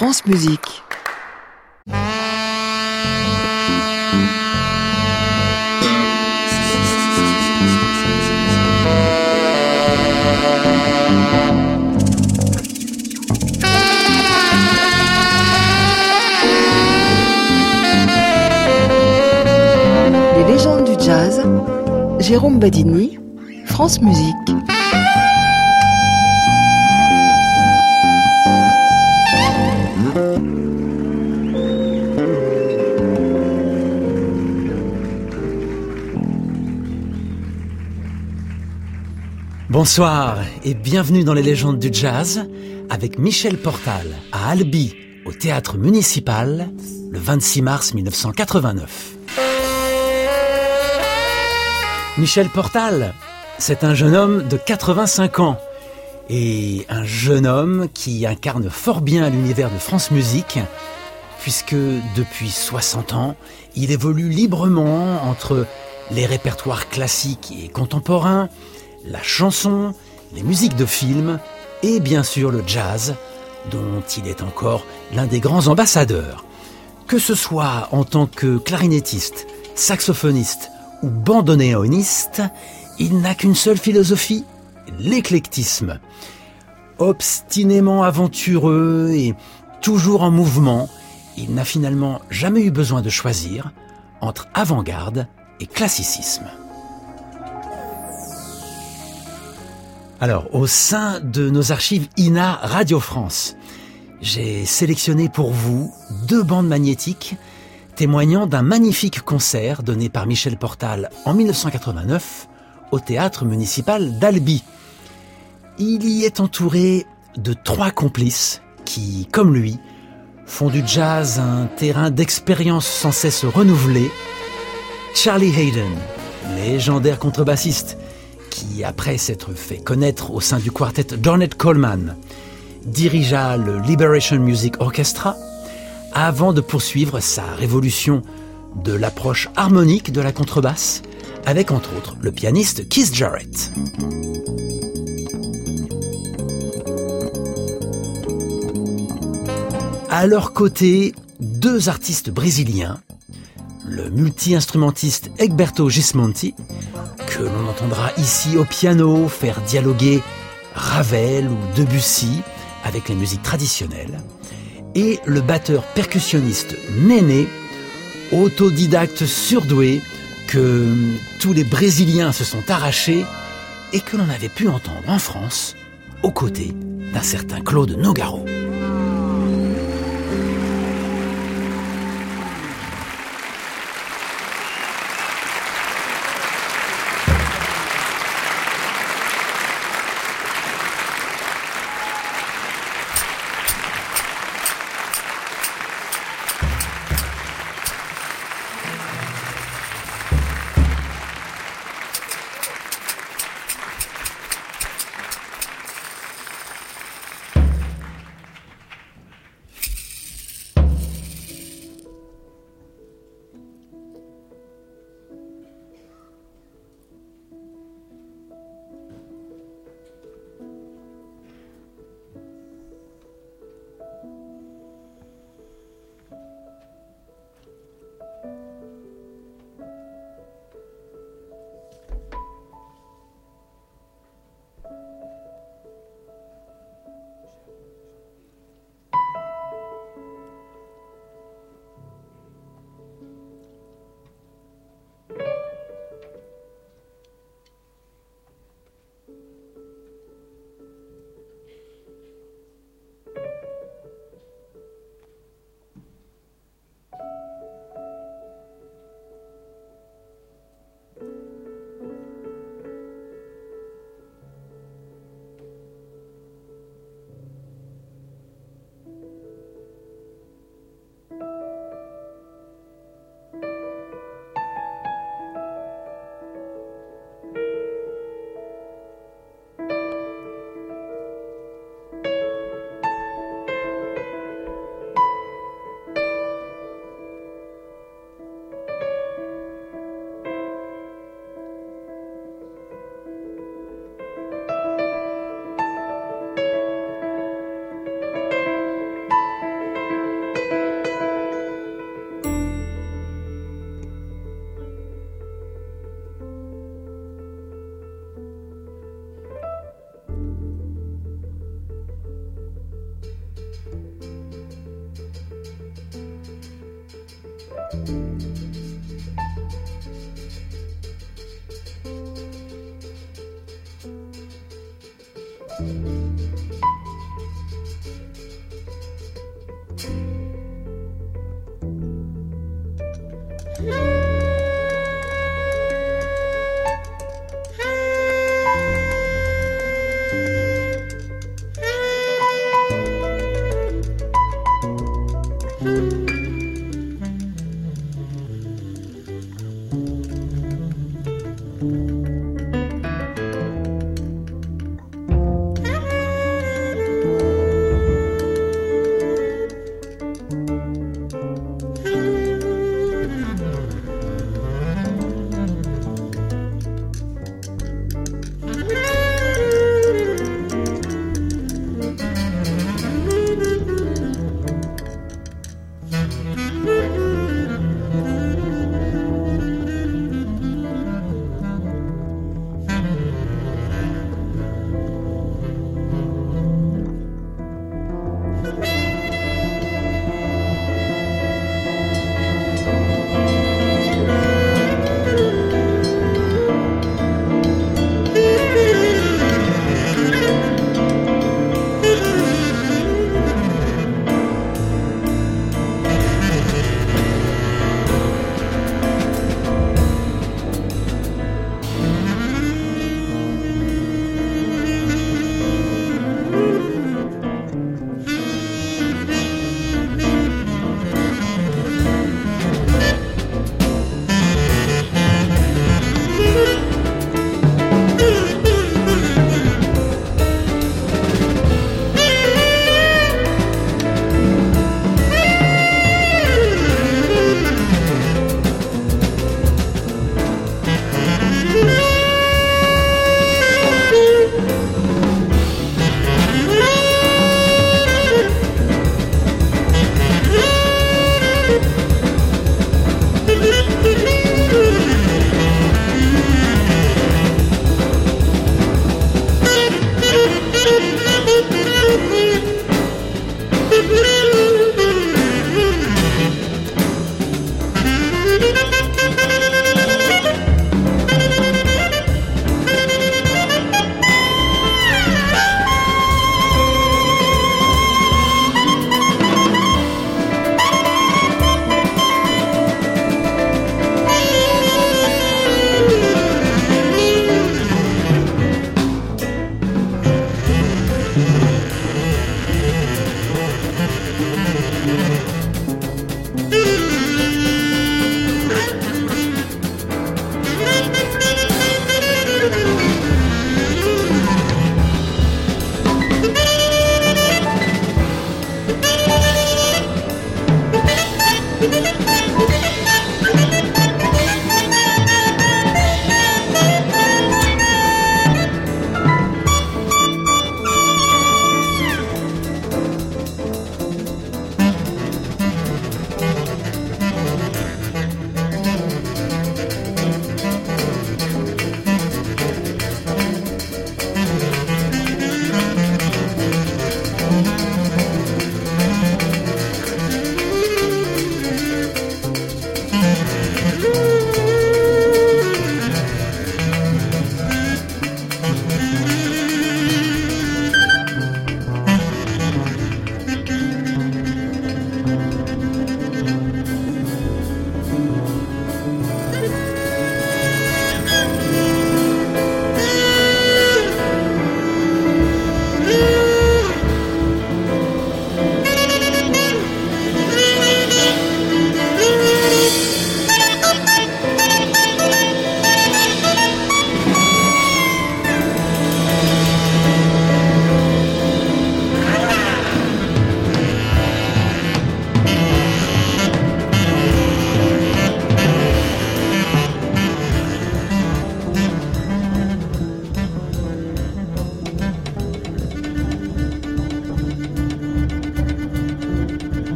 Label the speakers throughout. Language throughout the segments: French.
Speaker 1: France Musique. Les légendes du jazz, Jérôme Badini, France Musique.
Speaker 2: Bonsoir et bienvenue dans les légendes du jazz avec Michel Portal à Albi au Théâtre Municipal le 26 mars 1989. Michel Portal, c'est un jeune homme de 85 ans et un jeune homme qui incarne fort bien l'univers de France Musique puisque depuis 60 ans, il évolue librement entre les répertoires classiques et contemporains, la chanson, les musiques de film et bien sûr le jazz, dont il est encore l'un des grands ambassadeurs. Que ce soit en tant que clarinettiste, saxophoniste ou bandoneoniste, il n'a qu'une seule philosophie, l'éclectisme. Obstinément aventureux et toujours en mouvement, il n'a finalement jamais eu besoin de choisir entre avant-garde et classicisme. Alors, au sein de nos archives INA Radio France, j'ai sélectionné pour vous 2 bandes magnétiques témoignant d'un magnifique concert donné par Michel Portal en 1989 au Théâtre Municipal d'Albi. Il y est entouré de 3 complices qui, comme lui, font du jazz un terrain d'expérience sans cesse renouvelé. Charlie Haden, légendaire contrebassiste, qui, après s'être fait connaître au sein du quartet d'Ornette Coleman, dirigea le Liberation Music Orchestra avant de poursuivre sa révolution de l'approche harmonique de la contrebasse avec entre autres le pianiste Keith Jarrett. À leur côté, 2 artistes brésiliens, le multi-instrumentiste Egberto Gismonti, que l'on entendra ici au piano faire dialoguer Ravel ou Debussy avec les musiques traditionnelles, et le batteur percussionniste Néné, autodidacte surdoué que tous les Brésiliens se sont arrachés et que l'on avait pu entendre en France aux côtés d'un certain Claude Nougaro.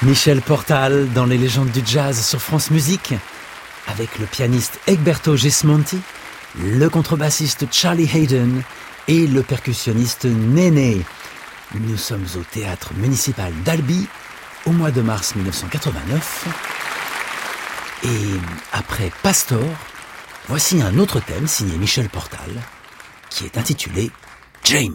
Speaker 2: Michel Portal dans les légendes du jazz sur France Musique, avec le pianiste Egberto Gismonti, le contrebassiste Charlie Hayden et le percussionniste Néné. Nous sommes au théâtre municipal d'Albi au mois de mars 1989. Et après Pastor, voici un autre thème signé Michel Portal qui est intitulé James.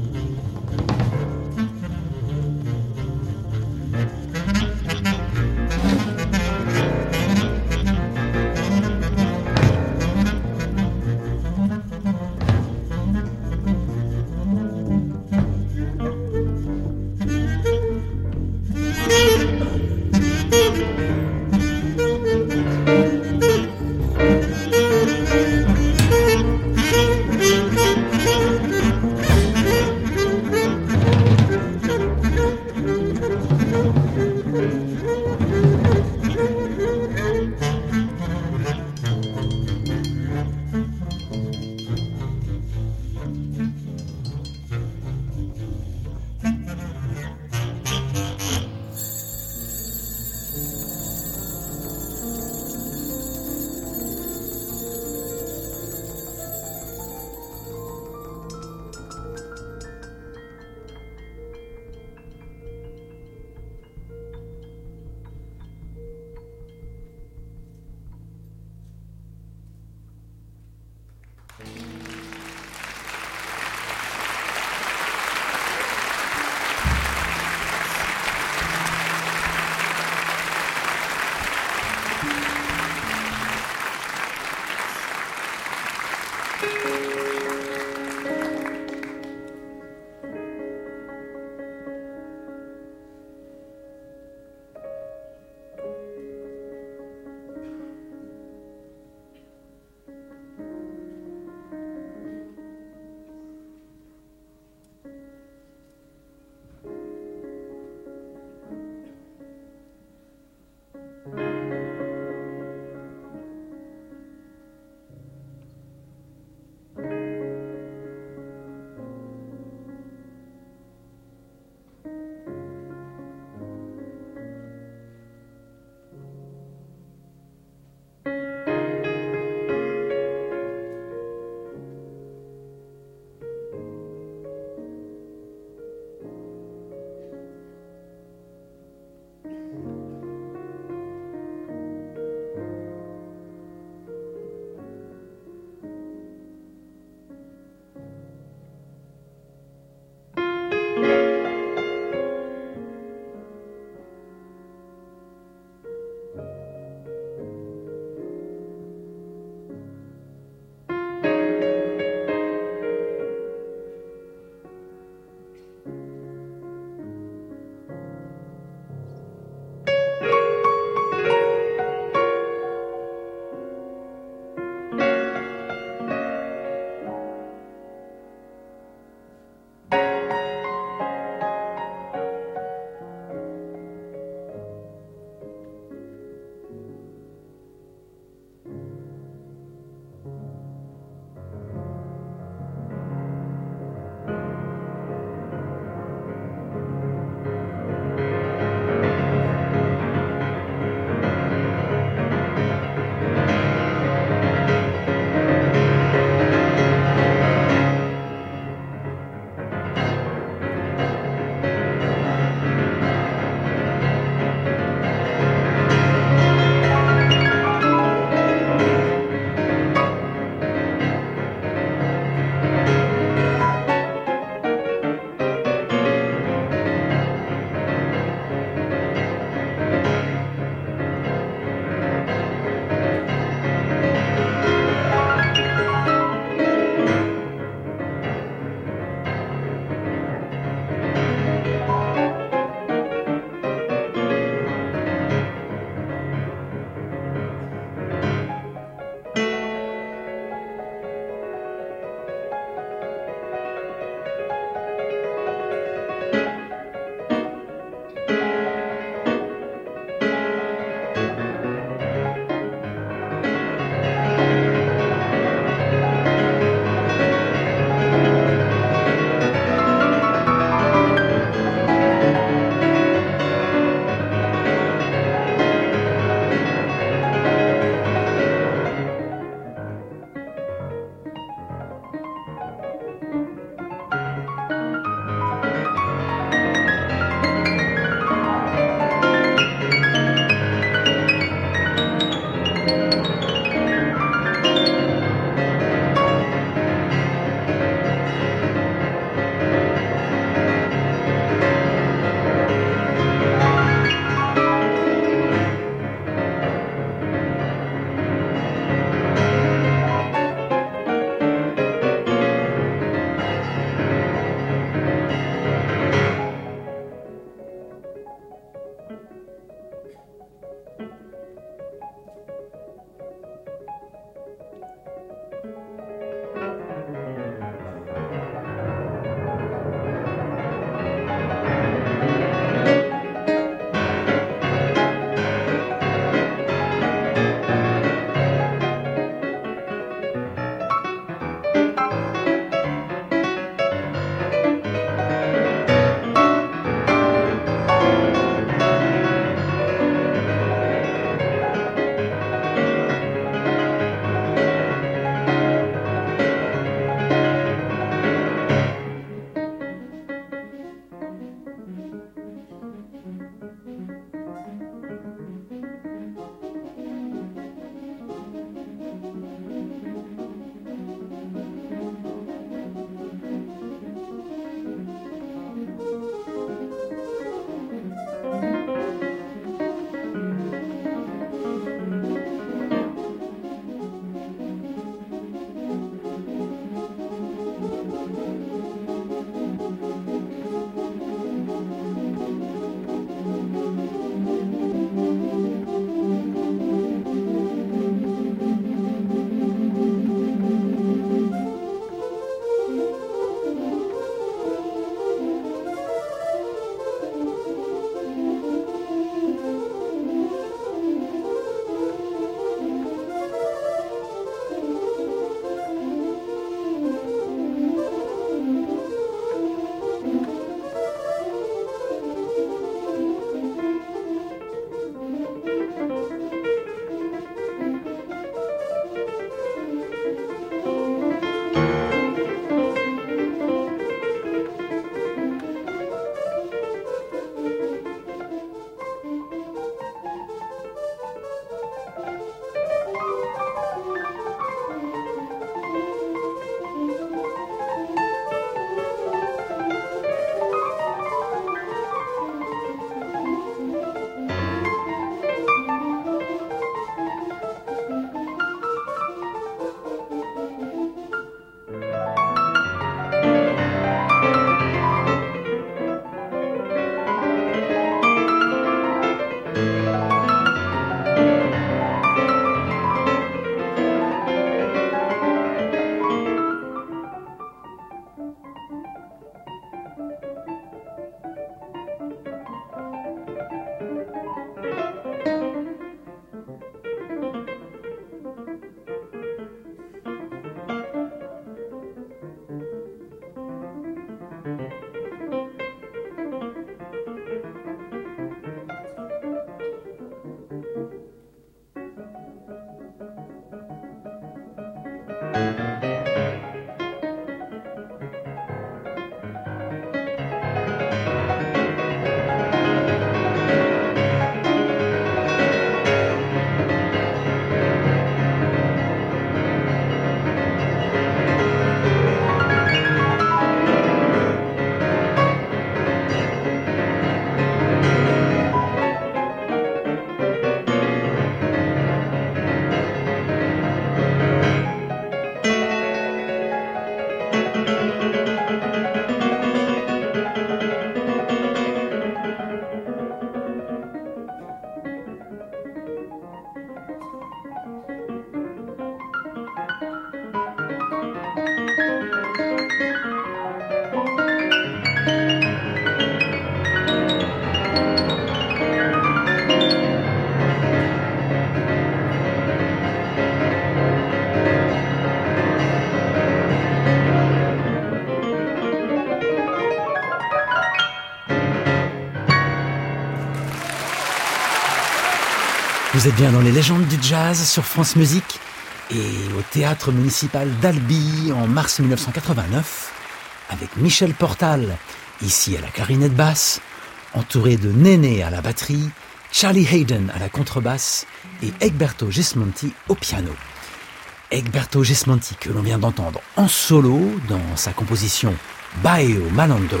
Speaker 2: Vous êtes bien dans les légendes du jazz sur France Musique et au théâtre municipal d'Albi en mars 1989 avec Michel Portal, ici à la clarinette basse, entouré de Néné à la batterie, Charlie Haydn à la contrebasse et Egberto Gismonti au piano. Egberto Gismonti que l'on vient d'entendre en solo dans sa composition Baio Malandro.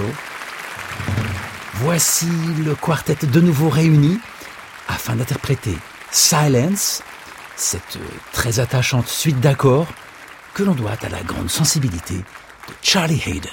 Speaker 2: Voici le quartet de nouveau réuni afin d'interpréter Silence, cette très attachante suite d'accords que l'on doit à la grande sensibilité de Charlie Haydn.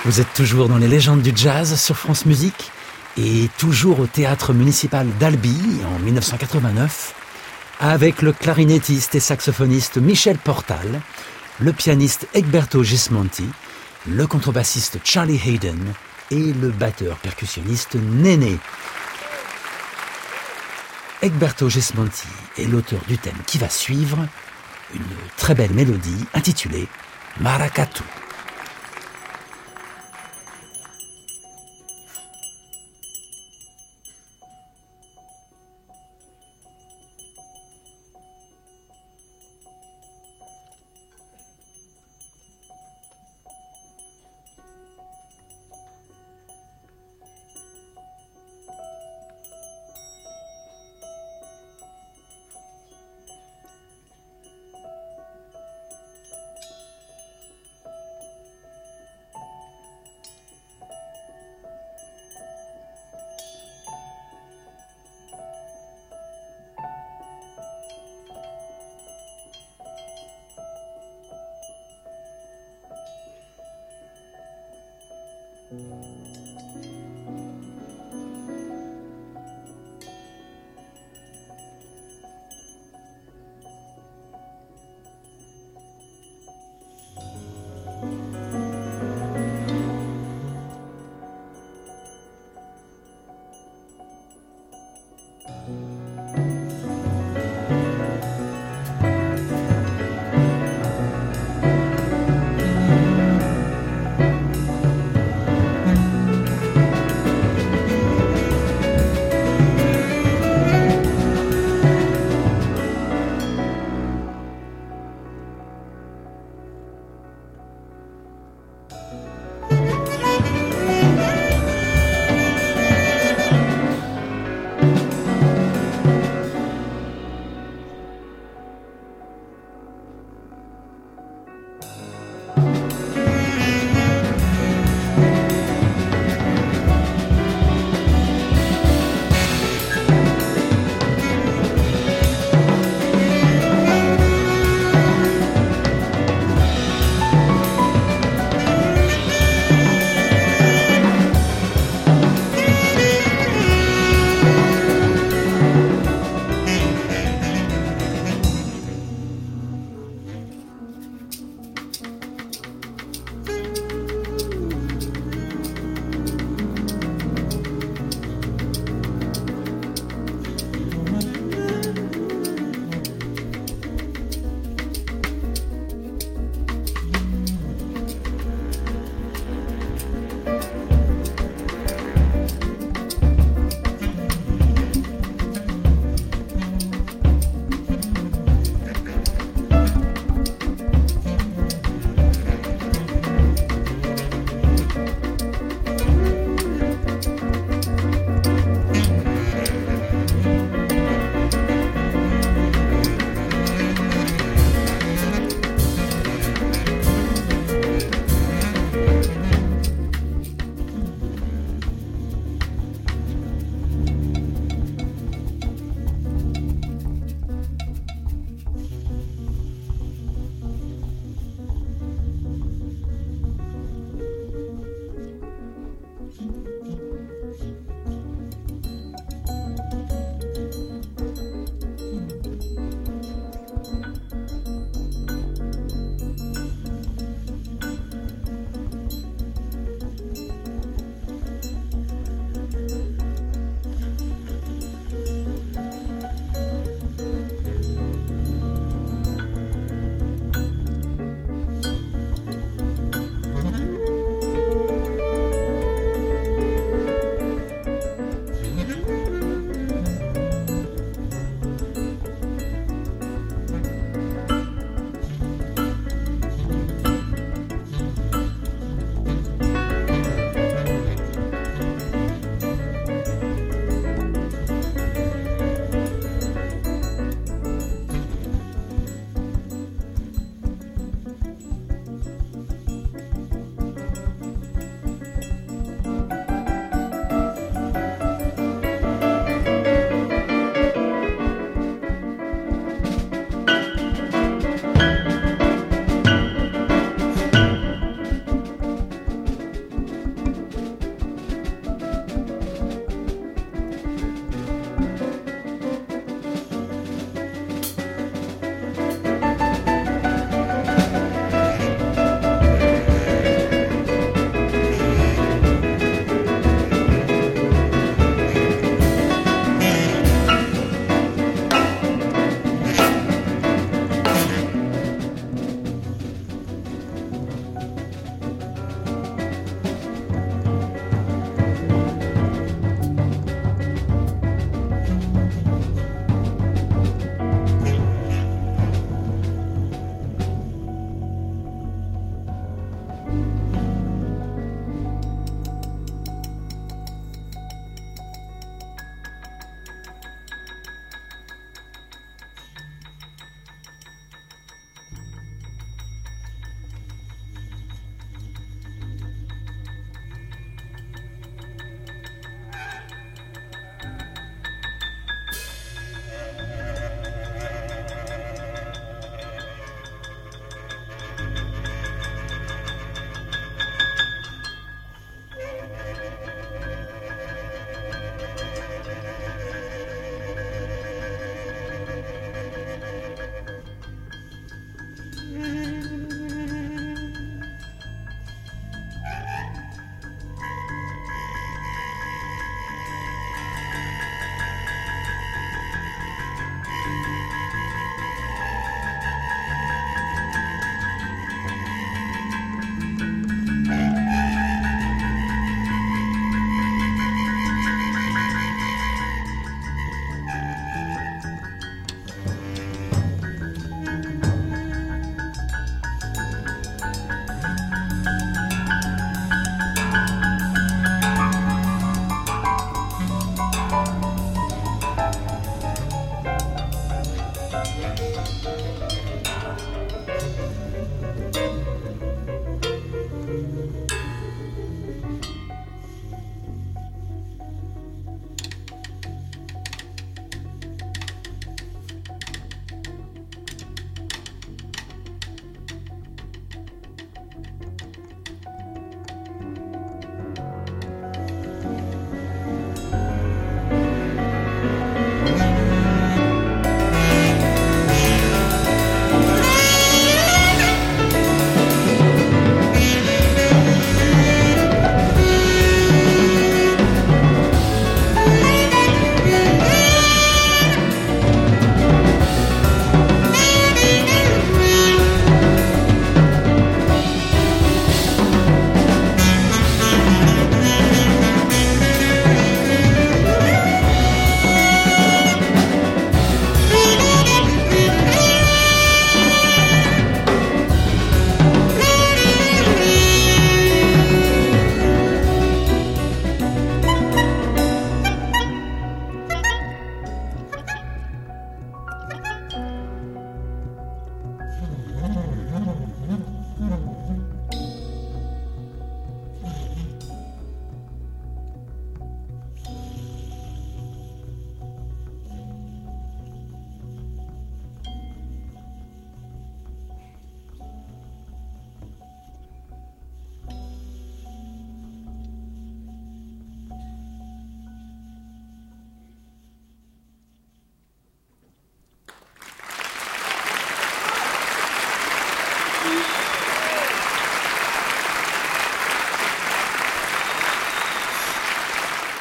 Speaker 2: Vous êtes toujours dans les légendes du jazz sur France Musique et toujours au théâtre municipal d'Albi en 1989 avec le clarinettiste et saxophoniste Michel Portal, le pianiste Egberto Gismonti, le contrebassiste Charlie Hayden et le batteur percussionniste Néné. Egberto Gismonti est l'auteur du thème qui va suivre, une très belle mélodie intitulée Maracatu.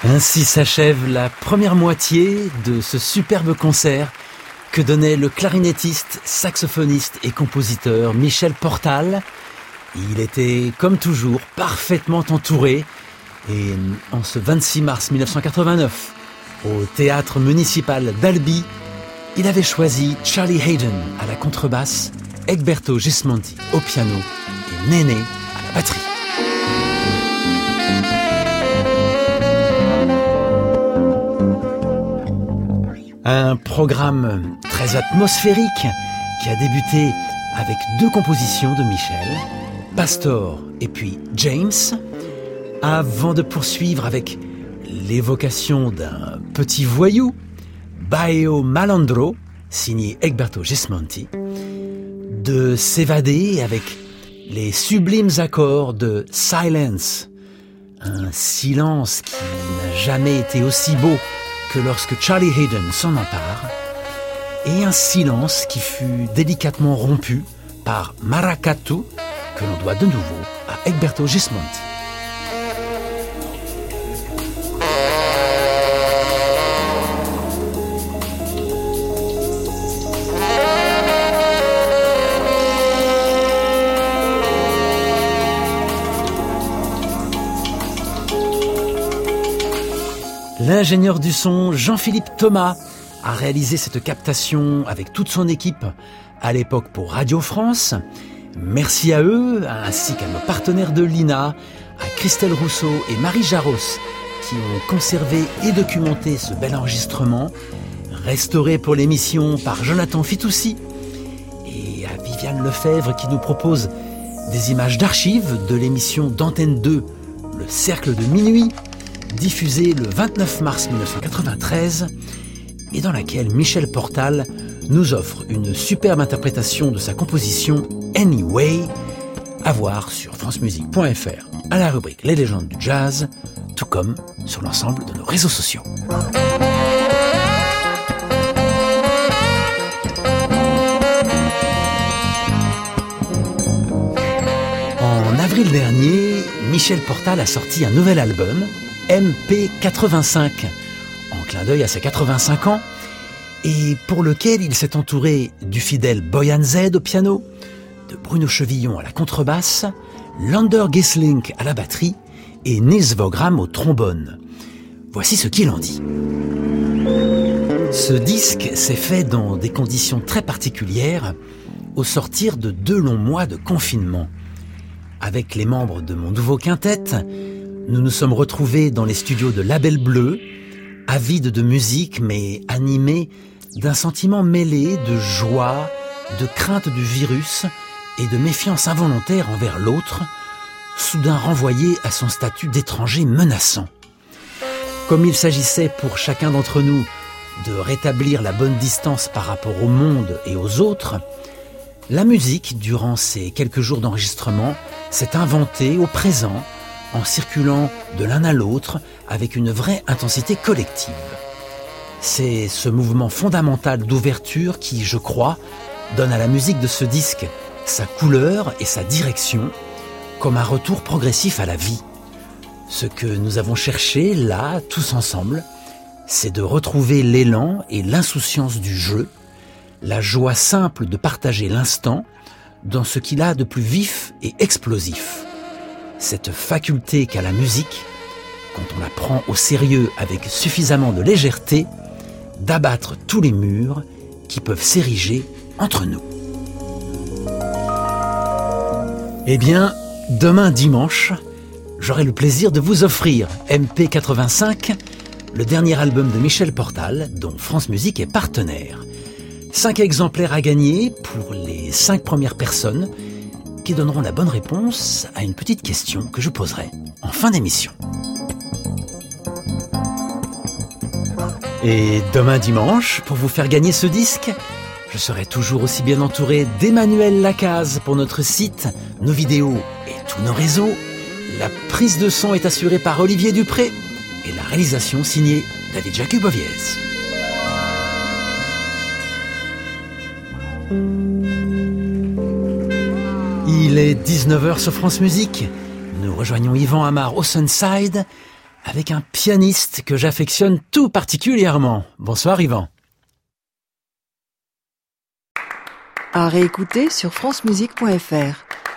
Speaker 2: Ainsi s'achève la première moitié de ce superbe concert que donnait le clarinettiste, saxophoniste et compositeur Michel Portal. Il était, comme toujours, parfaitement entouré. Et en ce 26 mars 1989, au théâtre municipal d'Albi, il avait choisi Charlie Haden à la contrebasse, Egberto Gismonti au piano et Néné à la batterie. Un programme très atmosphérique qui a débuté avec 2 compositions de Michel, Pastor et puis James, avant de poursuivre avec l'évocation d'un petit voyou, Baio Malandro, signé Egberto Gismonti, de s'évader avec les sublimes accords de Silence, un silence qui n'a jamais été aussi beau que lorsque Charlie Haden s'en empare, et un silence qui fut délicatement rompu par Maracatu, que l'on doit de nouveau à Egberto Gismonti. L'ingénieur du son Jean-Philippe Thomas a réalisé cette captation avec toute son équipe à l'époque pour Radio France. Merci à eux, ainsi qu'à nos partenaires de l'INA, à Christelle Rousseau et Marie Jaros, qui ont conservé et documenté ce bel enregistrement, restauré pour l'émission par Jonathan Fitoussi, et à Viviane Lefebvre qui nous propose des images d'archives de l'émission d'Antenne 2, Le Cercle de Minuit, diffusée le 29 mars 1993, et dans laquelle Michel Portal nous offre une superbe interprétation de sa composition Anyway, à voir sur francemusique.fr à la rubrique Les légendes du jazz, tout comme sur l'ensemble de nos réseaux sociaux. En avril dernier, Michel Portal a sorti un nouvel album, MP85, en clin d'œil à ses 85 ans, et pour lequel il s'est entouré du fidèle Boyan Z au piano, de Bruno Chevillon à la contrebasse, Lander Gissling à la batterie et Nils Vogram au trombone. Voici ce qu'il en dit. Ce disque s'est fait dans des conditions très particulières au sortir de 2 longs mois de confinement. Avec les membres de mon nouveau quintet, nous nous sommes retrouvés dans les studios de Label Bleu, avides de musique mais animés d'un sentiment mêlé de joie, de crainte du virus et de méfiance involontaire envers l'autre, soudain renvoyé à son statut d'étranger menaçant. Comme il s'agissait pour chacun d'entre nous de rétablir la bonne distance par rapport au monde et aux autres, la musique, durant ces quelques jours d'enregistrement, s'est inventée au présent, en circulant de l'un à l'autre avec une vraie intensité collective. C'est ce mouvement fondamental d'ouverture qui, je crois, donne à la musique de ce disque sa couleur et sa direction, comme un retour progressif à la vie. Ce que nous avons cherché, là, tous ensemble, c'est de retrouver l'élan et l'insouciance du jeu, la joie simple de partager l'instant dans ce qu'il a de plus vif et explosif. Cette faculté qu'a la musique, quand on la prend au sérieux avec suffisamment de légèreté, d'abattre tous les murs qui peuvent s'ériger entre nous. Eh bien, demain dimanche, j'aurai le plaisir de vous offrir MP85, le dernier album de Michel Portal, dont France Musique est partenaire. 5 exemplaires à gagner pour les 5 premières personnes qui donneront la bonne réponse à une petite question que je poserai en fin d'émission. Et demain dimanche, pour vous faire gagner ce disque, je serai toujours aussi bien entouré d'Emmanuel Lacaze pour notre site, nos vidéos et tous nos réseaux. La prise de son est assurée par Olivier Dupré et la réalisation signée David Jakuboviez. Il est 19h sur France Musique. Nous rejoignons Yvan Amar au Sunside. avec un pianiste que j'affectionne tout particulièrement. Bonsoir Yvan.
Speaker 1: À réécouter sur francemusique.fr.